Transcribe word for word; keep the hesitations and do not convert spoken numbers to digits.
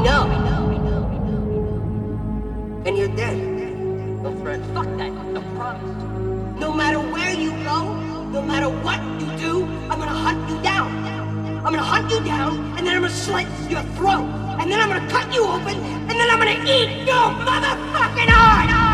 know. And you're dead. No threat. Fuck that. No promise. No matter where you go, no matter what you do, I'm gonna hunt you down. I'm gonna hunt you down, and then I'm gonna slit your throat. And then I'm gonna cut you open, and then I'm gonna eat your motherfucking heart!